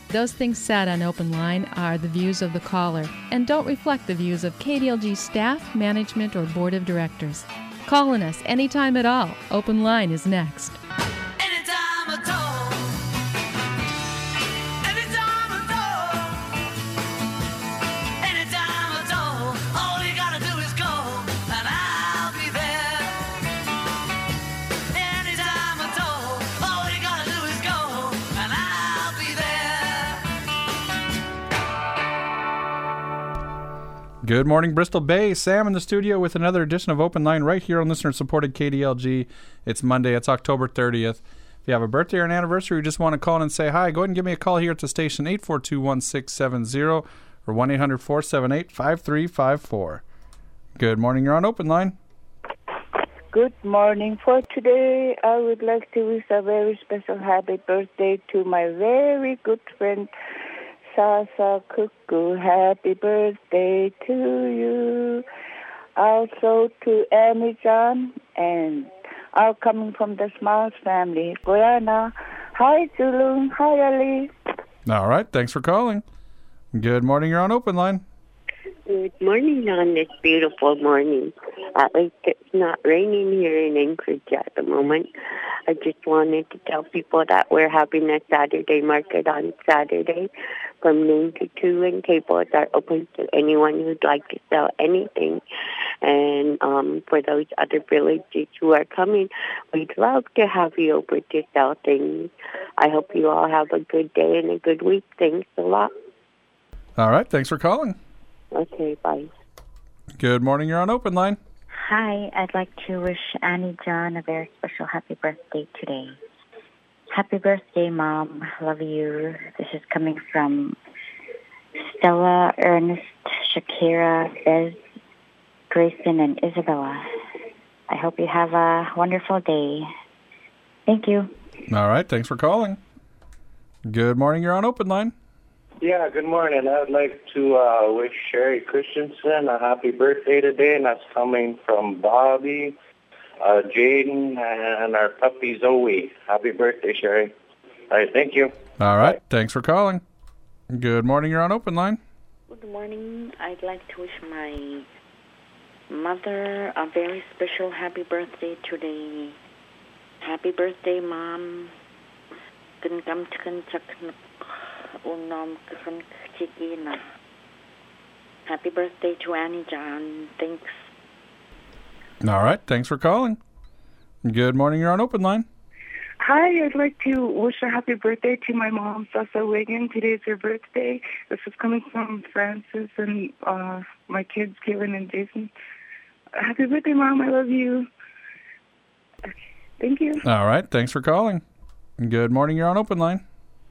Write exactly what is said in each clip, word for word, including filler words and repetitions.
Those things said on Open Line are the views of the caller and don't reflect the views of K D L G staff, management, or board of directors. Calling us anytime at all. Open Line is next. Anytime at all. Anytime at all. Anytime at all. All you gotta do is call and I'll be there. Anytime at all. All you gotta do is call and I'll be there. Good morning, Bristol Bay. Sam in the studio with another edition of Open Line right here on listener-supported K D L G. It's Monday. It's October thirtieth. If you have a birthday or an anniversary, you just want to call in and say hi, go ahead and give me a call here at the station, eight four two, one six seven zero or one eight hundred, four seven eight, five three five four. Good morning. You're on Open Line. Good morning. For today, I would like to wish a very special happy birthday to my very good friend, Sasa Cuckoo. Happy birthday to you. Also to Annie John and all coming from the Smiles family. Guyana. Hi, Julung. Hi, Ali. All right. Thanks for calling. Good morning. You're on Open Line. Good morning on this beautiful morning. At least it's not raining here in Anchorage at the moment. I just wanted to tell people that we're having a Saturday market on Saturday from noon to two, and tables are open to anyone who'd like to sell anything. And um, for those other villages who are coming, we'd love to have you over to sell things. I hope you all have a good day and a good week. Thanks a lot. All right. Thanks for calling. Okay, bye. Good morning. You're on Open Line. Hi, I'd like to wish Annie John a very special happy birthday today. Happy birthday, Mom. Love you. This is coming from Stella, Ernest, Shakira, Bez, Grayson, and Isabella. I hope you have a wonderful day. Thank you. All right. Thanks for calling. Good morning. You're on Open Line. Yeah, good morning. I would like to uh, wish Sherry Christensen a happy birthday today, and that's coming from Bobby, uh, Jaden, and our puppy Zoe. Happy birthday, Sherry. All right, thank you. All right. Bye. Thanks for calling. Good morning. You're on Open Line. Good morning. I'd like to wish my mother a very special happy birthday today. Happy birthday, Mom. Happy birthday to Annie John. Thanks. All right. Thanks for calling. Good morning. You're on Open Line. Hi, I'd like to wish a happy birthday to my mom, Sasa Wigan. Today is her birthday. This is coming from Francis and uh, my kids, Kevin and Jason. Happy birthday, Mom. I love you. Okay. Thank you. All right. Thanks for calling. Good morning. You're on Open Line.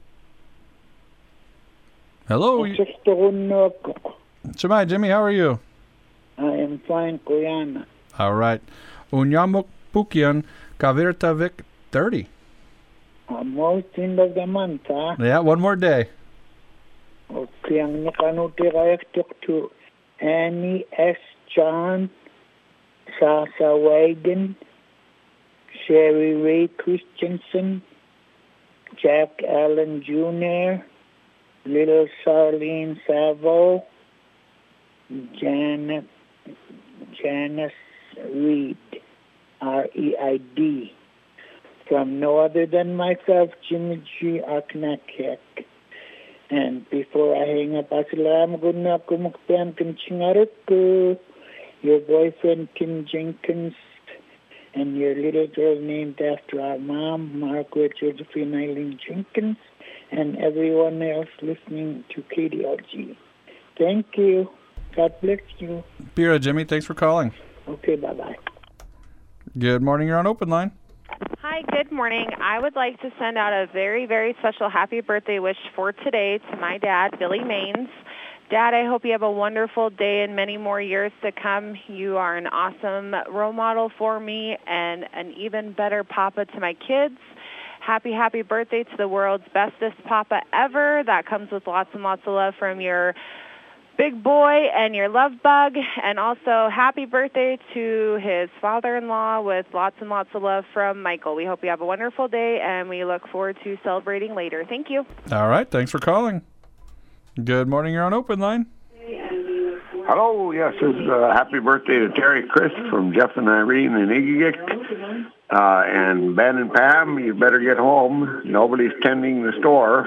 Hello. Shemai, Jimmy, how are you? I am fine, Kuyana. All right. Unyamuk Pukian Kavirtavik thirty. Almost end of the month, huh? Yeah, one more day. Okay, ang nakanuti to Annie S. John, Sasa Wagon, Sherry Ray Christensen, Jack Allen Junior, Little Sarlene Savo, Janet, Janice Reed, R E I D, from no other than myself, Jimmy G. Arknakek. And before I hang up, Assalam guna kumukpan kim chingaruk, your boyfriend Kim Jenkins, and your little girl named after our mom, Margaret Josephine Eileen Jenkins, and everyone else listening to K D L G. Thank you. God bless you. Bira, Jimmy, thanks for calling. Okay, bye-bye. Good morning. You're on Open Line. Hi, good morning. I would like to send out a very, very special happy birthday wish for today to my dad, Billy Maines. Dad, I hope you have a wonderful day and many more years to come. You are an awesome role model for me and an even better papa to my kids. Happy, happy birthday to the world's bestest papa ever. That comes with lots and lots of love from your big boy and your love bug, and also happy birthday to his father-in-law with lots and lots of love from Michael. We hope you have a wonderful day, and we look forward to celebrating later. Thank you. All right. Thanks for calling. Good morning. You're on Open Line. Hello, yes, it's uh, happy birthday to Terry Chris from Jeff and Irene and Igigik. Uh, and Ben and Pam, you better get home. Nobody's tending the store.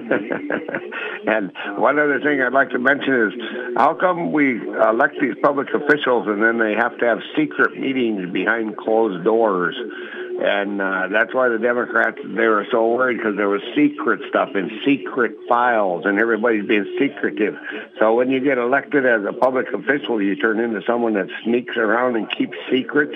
And one other thing I'd like to mention is, how come we elect these public officials and then they have to have secret meetings behind closed doors? And uh, that's why the Democrats, they were so worried, because there was secret stuff in secret files and everybody's being secretive. So when you get elected as a public official, you turn into someone that sneaks around and keeps secrets.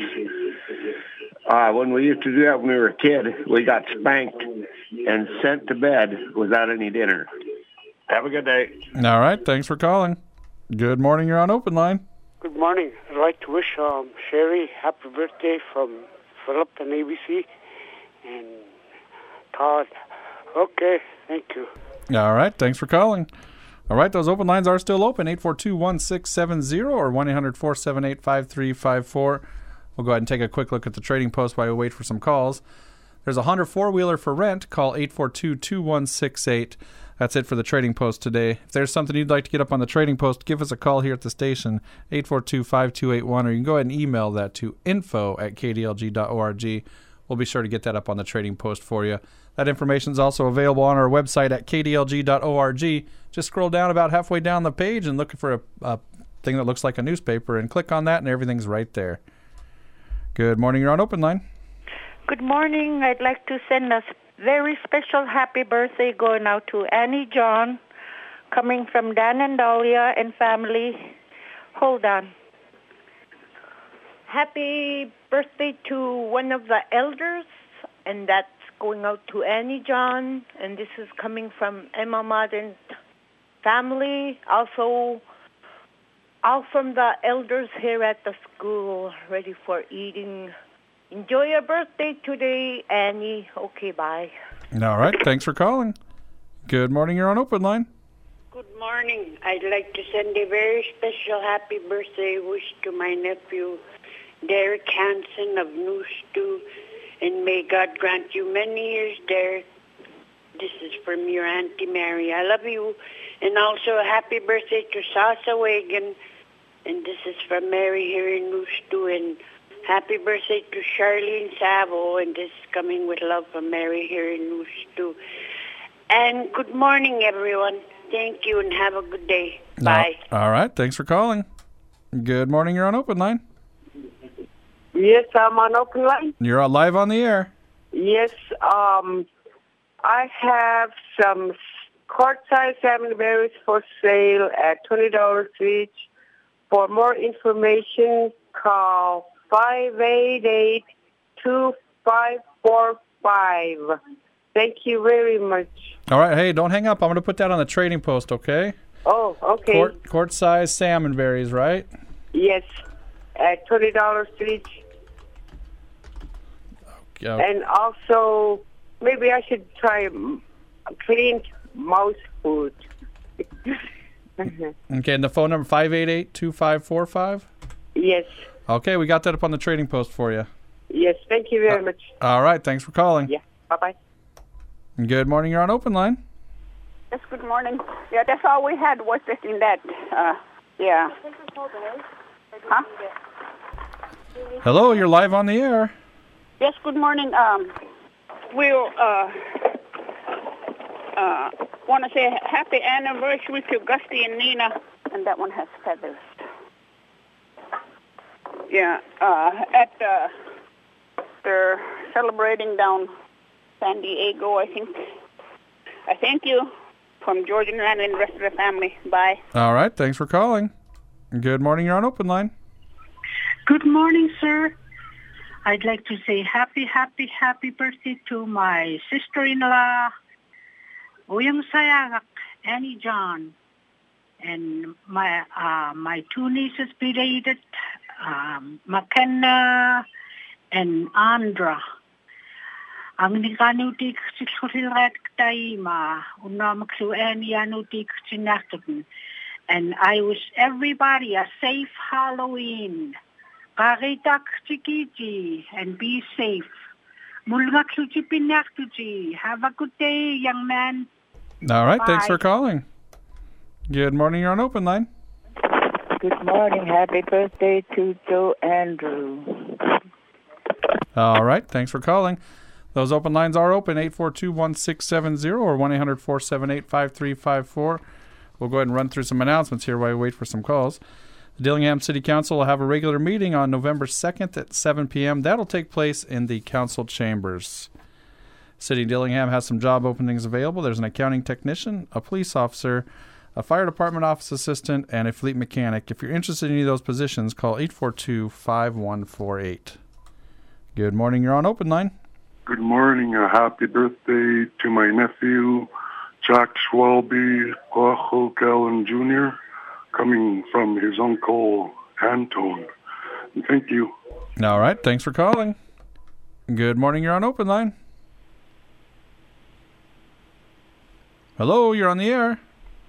Uh, when we used to do that when we were a kid, we got spanked and sent to bed without any dinner. Have a good day. All right. Thanks for calling. Good morning. You're on Open Line. Good morning. I'd like to wish um, Sherry happy birthday from Philip and A B C and Todd. Okay. Thank you. All right. Thanks for calling. All right. Those open lines are still open. eight four two, one six seven zero or one eight hundred, four seven eight, five three five four. We'll go ahead and take a quick look at the trading post while we wait for some calls. There's a Honda four-wheeler for rent. Call eight four two, two one six eight. That's it for the trading post today. If there's something you'd like to get up on the trading post, give us a call here at the station, eight four two, five two eight one, or you can go ahead and email that to info at k d l g dot org. We'll be sure to get that up on the trading post for you. That information is also available on our website at k d l g dot org. Just scroll down about halfway down the page and look for a, a thing that looks like a newspaper and click on that, and everything's right there. Good morning. You're on Open Line. Good morning. I'd like to send a very special happy birthday going out to Annie John, coming from Dan and Dahlia and family. Hold on. Happy birthday to one of the elders, and that's going out to Annie John, and this is coming from Emma Modern family. Also, all from the elders here at the school, ready for eating. Enjoy your birthday today, Annie. Okay, bye. All right. Thanks for calling. Good morning. You're on Open Line. Good morning. I'd like to send a very special happy birthday wish to my nephew, Derek Hansen of New Stew, and may God grant you many years, Derek. This is from your Auntie Mary. I love you. And also a happy birthday to Sasa Wagon, and this is from Mary here in New Stew, and happy birthday to Charlene Savo, and this is coming with love from Mary here in New Stew. And good morning, everyone. Thank you, and have a good day. Bye. No. All right. Thanks for calling. Good morning. You're on Open Line. Yes, I'm on Open Line. You're on live on the air. Yes, um, I have some quart-sized salmon berries for sale at twenty dollars each. For more information, call five eight eight, two five four five. Thank you very much. All right. Hey, don't hang up. I'm going to put that on the trading post, okay? Oh, okay. Quart, quart-sized salmon berries, right? Yes, at twenty dollars each. Okay. And also, maybe I should try clean mouse food. Okay, and the phone number, five eight eight, two five four five? Yes. Okay, we got that up on the trading post for you. Yes, thank you very uh, much. All right, thanks for calling. Yeah, bye-bye. Good morning, you're on Open Line. Yes, good morning. Yeah, that's all we had was just in that, uh, yeah. Huh? Hello, you're live on the air. Yes, good morning. Um, we'll, uh, uh, want to say happy anniversary to Gusty and Nina, and that one has feathers. Yeah, uh, at, uh, they're celebrating down San Diego, I think. I thank you from George and Rand and the rest of the family. Bye. All right, thanks for calling. Good morning, you're on Open Line. Good morning, sir. I'd like to say happy, happy, happy birthday to my sister-in-law, Uyang Sayagak, Annie John, and my uh, my two nieces belated, um, McKenna and Andra. Ang nikanutik si Kurilak Taima, una maksueni anutik sinakten. And I wish everybody a safe Halloween. Karitak chikiji and be safe. Mulgak suchipinak tuji. Have a good day, young man. All right, Bye. thanks for calling. Good morning, you're on Open Line. Good morning. Happy birthday to Joe Andrew. All right, thanks for calling. Those open lines are open, eight four two, one six seven zero or one eight hundred, four seven eight, five three five four. We'll go ahead and run through some announcements here while we wait for some calls. The Dillingham City Council will have a regular meeting on November second at seven p.m. That'll take place in the council chambers. City of Dillingham has some job openings available. There's an accounting technician, a police officer, a fire department office assistant, and a fleet mechanic. If you're interested in any of those positions, call eight four two, five one four eight. Good morning, you're on Open Line. Good morning. A happy birthday to my nephew, Jack Schwalbe Guajo Gallen Junior, coming from his uncle, Anton. And thank you. All right, thanks for calling. Good morning, you're on Open Line. Hello, you're on the air.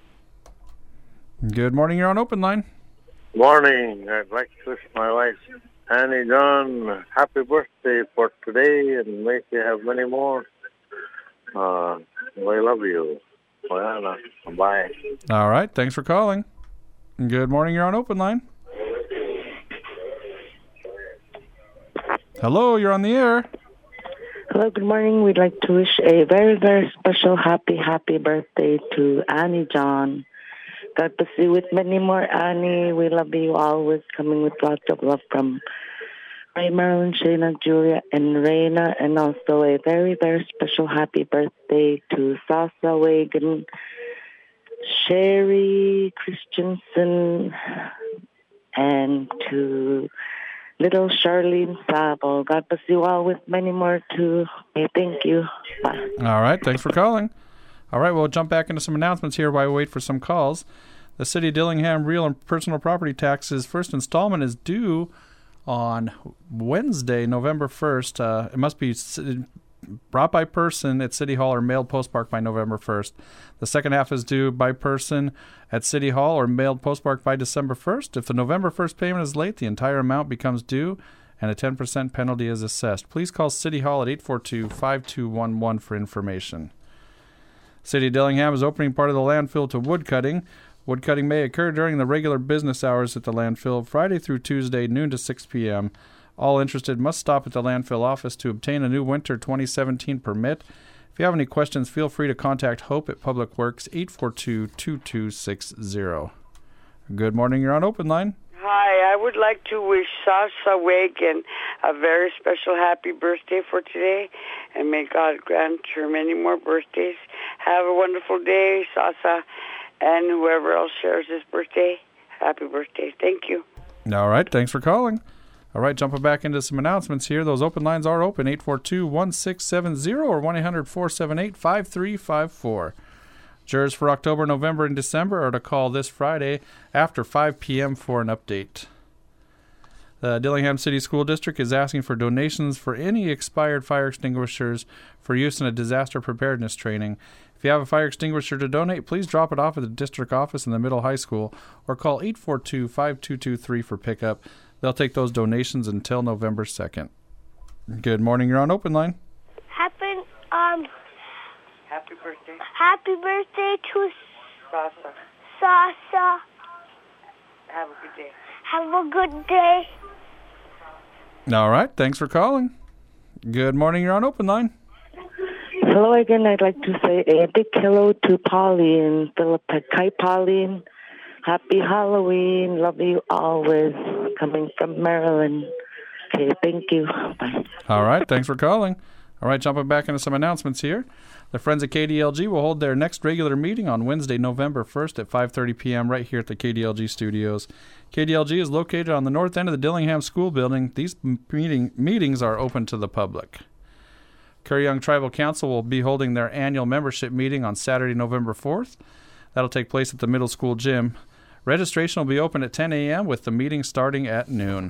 Good morning, you're on Open Line. Morning. I'd like to wish my wife, Annie John, happy birthday for today, and may she have many more. Uh, we love you. Well, bye. All right, thanks for calling. Good morning, you're on Open Line. Hello, you're on the air. Hello, good morning. We'd like to wish a very, very special happy, happy birthday to Annie John. God bless you with many more, Annie. We love you always, coming with lots of love from Ray, Marilyn, Shayna, Julia, and Raina. And also a very, very special happy birthday to Sasa Wagan, Sherry Christensen, and to little Charlene Sabo. God bless you all with many more too. Okay, thank you. Bye. All right, thanks for calling. All right, we'll jump back into some announcements here while we wait for some calls. The City of Dillingham real and personal property taxes first installment is due on Wednesday, November first. Uh, it must be brought by person at City Hall or mailed postmarked by November first. The second half is due by person at City Hall or mailed postmarked by December first. If the November first payment is late, the entire amount becomes due and a ten percent penalty is assessed. Please call City Hall at eight four two, five two one one for information. City of Dillingham is opening part of the landfill to woodcutting. Woodcutting may occur during the regular business hours at the landfill, Friday through Tuesday, noon to six p.m. All interested must stop at the landfill office to obtain a new winter twenty seventeen permit. If you have any questions, feel free to contact Hope at Public Works, eight four two, two two six zero. Good morning, you're on Open Line. Hi, I would like to wish Sasha Wagan a very special happy birthday for today, and may God grant her many more birthdays. Have a wonderful day, Sasha, and whoever else shares this birthday, happy birthday. Thank you. All right, thanks for calling. All right, jumping back into some announcements here. Those open lines are open, eight four two, one six seven zero or one eight hundred, four seven eight, five three five four. Jurors for October, November, and December are to call this Friday after five p.m. for an update. The Dillingham City School District is asking for donations for any expired fire extinguishers for use in a disaster preparedness training. If you have a fire extinguisher to donate, please drop it off at the district office in the middle high school or call eight four two, five two two three for pickup. They'll take those donations until November second. Good morning, you're on Open Line. Happy, um... Happy birthday. Happy birthday to Sasha. Sasha. Have a good day. Have a good day. All right, thanks for calling. Good morning, you're on Open Line. Hello again. I'd like to say a big hello to Pauline, Philippa. Hi, Pauline. Happy Halloween. Love you always. Coming from Maryland. Okay, thank you. Bye. All right, thanks for calling. All right, jumping back into some announcements here. The Friends of K D L G will hold their next regular meeting on Wednesday, November first at five thirty p.m. right here at the K D L G studios. K D L G is located on the north end of the Dillingham School Building. These meeting, meetings are open to the public. Curry Young Tribal Council will be holding their annual membership meeting on Saturday, November fourth. That'll take place at the middle school gym. Registration will be open at ten a.m. with the meeting starting at noon.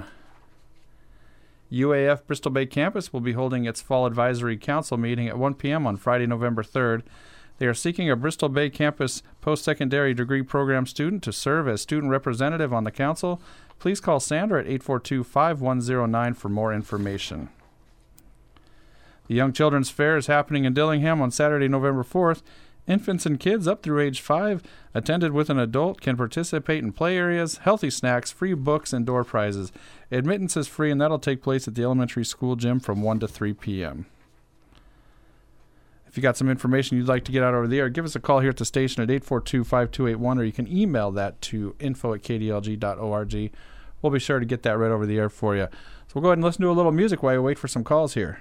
U A F Bristol Bay Campus will be holding its Fall Advisory Council meeting at one p.m. on Friday, November third. They are seeking a Bristol Bay campus post-secondary degree program student to serve as student representative on the council. Please call Sandra at eight four two, five one zero nine for more information. The Young Children's Fair is happening in Dillingham on Saturday, November fourth. Infants and kids up through age five, attended with an adult, can participate in play areas, healthy snacks, free books, and door prizes. Admittance is free, and that'll take place at the elementary school gym from one to three p.m. If you got some information you'd like to get out over the air, give us a call here at the station at eight four two, five two eight one, or you can email that to info at k d l g dot org. We'll be sure to get that right over the air for you. So we'll go ahead and listen to a little music while we wait for some calls here.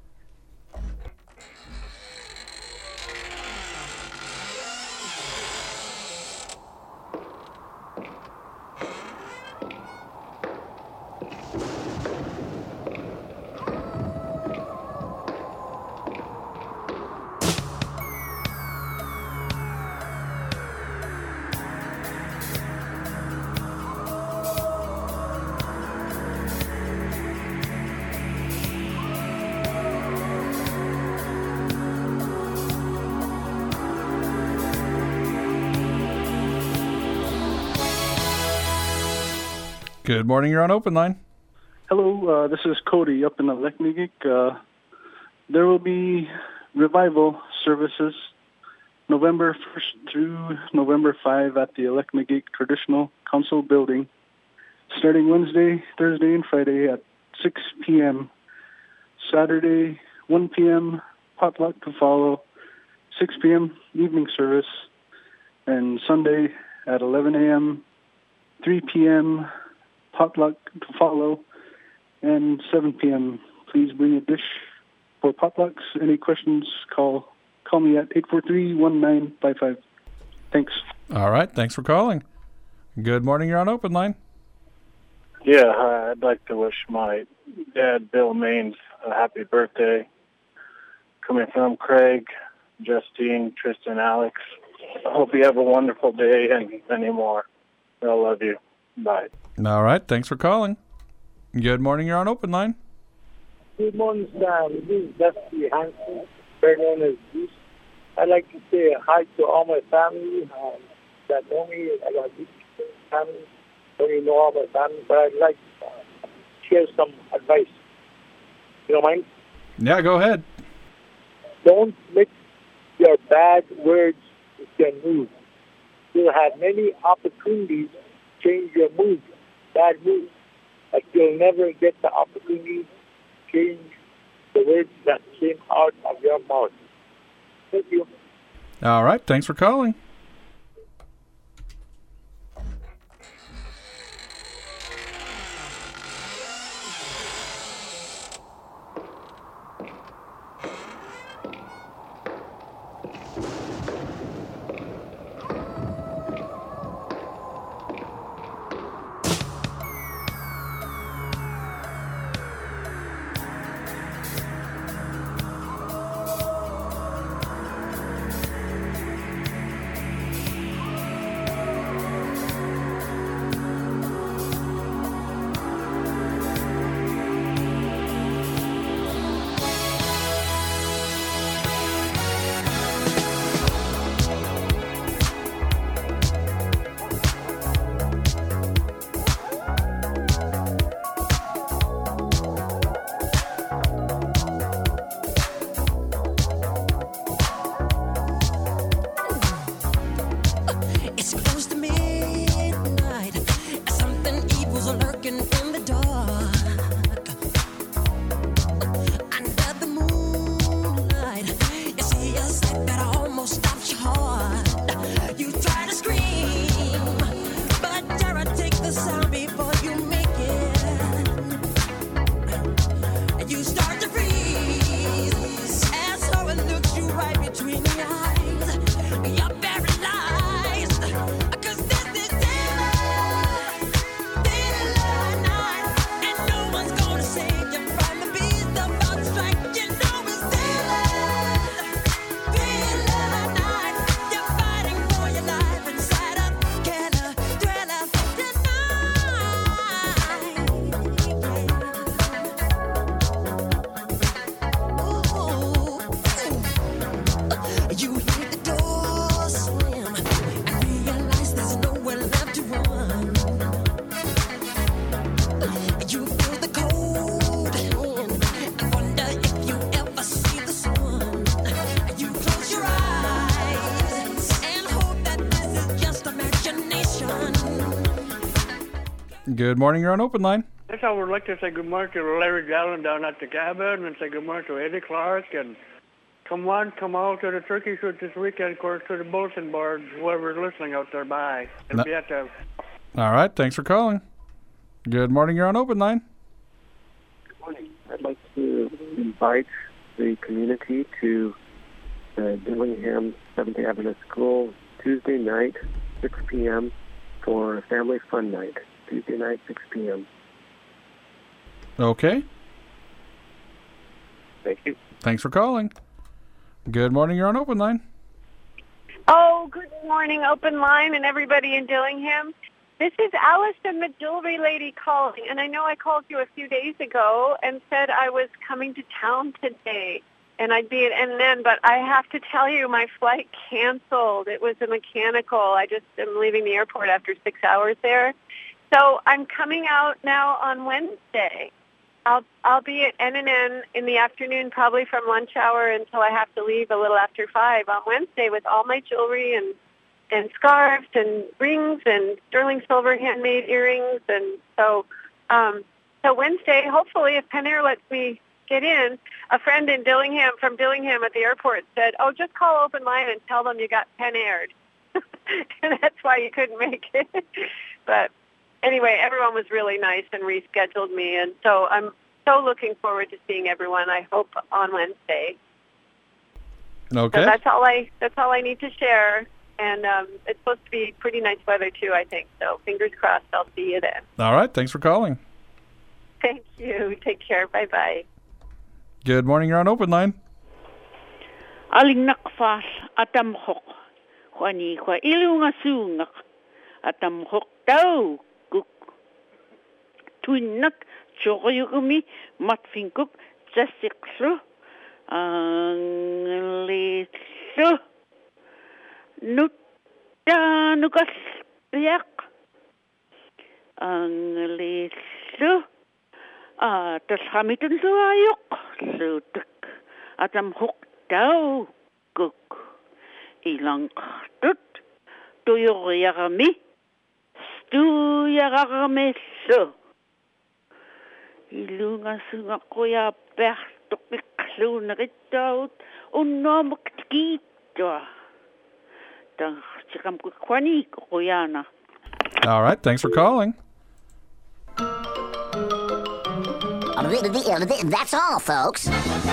Good morning, you're on Open Line. Hello, uh, this is Cody up in Aleknagik. Uh, there will be revival services November first through November fifth at the Aleknagik Traditional Council Building, starting Wednesday, Thursday, and Friday at six p.m. Saturday, one p.m., potluck to follow, six p.m. evening service, and Sunday at eleven a.m., three p.m., potluck to follow, and seven p.m. Please bring a dish for potlucks. Any questions, call call me at eight four three, one nine five five. Thanks. All right, thanks for calling. Good morning, you're on Open Line. Yeah, hi, I'd like to wish my dad, Bill Maines, a happy birthday. Coming from Craig, Justine, Tristan, Alex. I hope you have a wonderful day and many more. I love you. Bye. All right, thanks for calling. Good morning, you're on Open Line. Good morning, Sam. This is Dusty Hansen, better known as Bruce. I'd like to say hi to all my family um, that know me. I got a big family. Don't even know all my family, but I'd like to uh, share some advice. You don't mind? Yeah, go ahead. Don't mix your bad words with your mood. You'll have many opportunities to change your mood, bad mood, but you'll never get the opportunity to change the words that came out of your mouth. Thank you. All right, thanks for calling. Good morning. You're on Open Line. Yes, I would like to say good morning to Larry Gallen down at the cabin, and say good morning to Eddie Clark, and come on, come out to the turkey shoot this weekend, of course, to the bulletin board, whoever's listening out there by. It'll No. be at the... All right. Thanks for calling. Good morning. You're on Open Line. Good morning. I'd like to invite the community to the Dillingham Seventh-day Adventist School Tuesday night, six p.m. for a family fun night. Tuesday night, six p.m. Okay. Thank you. Thanks for calling. Good morning. You're on Open Line. Oh, good morning, Open Line, and everybody in Dillingham. This is Allison, the jewelry lady, calling, and I know I called you a few days ago and said I was coming to town today, and I'd be at N N N, but I have to tell you, my flight canceled. It was a mechanical. I just am leaving the airport after six hours there. So I'm coming out now on Wednesday. I'll I'll be at N N N in the afternoon, probably from lunch hour until I have to leave a little after five on Wednesday with all my jewelry and and scarves and rings and sterling silver handmade earrings. And so um, so Wednesday, hopefully, if Pen Air lets me get in, a friend in Dillingham from Dillingham at the airport said, oh, just call Open Line and tell them you got Pen Aired. And that's why you couldn't make it. But anyway, everyone was really nice and rescheduled me. And so I'm so looking forward to seeing everyone, I hope, on Wednesday. Okay. So that's all I that's all I need to share. And um, it's supposed to be pretty nice weather, too, I think. So fingers crossed I'll see you then. All right. Thanks for calling. Thank you. Take care. Bye-bye. Good morning. You're on Open Line. Aling nakfas atam hok. Kwani kwa ilunga sungak atam hok tau kuk. Tuinak chokoyukumi matfinkuk jasiklu anglislu. Nutta nukas piak anglislu. Ah, tas hamitun suayok sutuk atam hok tau kuk ilang tut tuyo yarami stu yarami so ilunga sunga koya perto piklu nakitaut unomuk tikito tang chikam kwani koyana. All right. Thanks for calling. That's all, folks.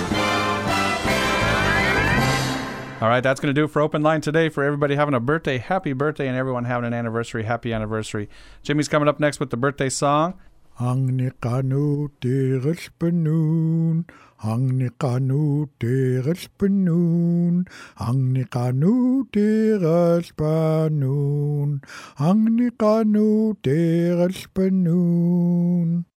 All right, that's going to do it for Open Line today. For everybody having a birthday, happy birthday, and everyone having an anniversary, happy anniversary. Jimmy's coming up next with the birthday song. Ang nikanu teres penun, ang nikanu teres penun, ang nikanu teres penun, ang nikanu teres penun.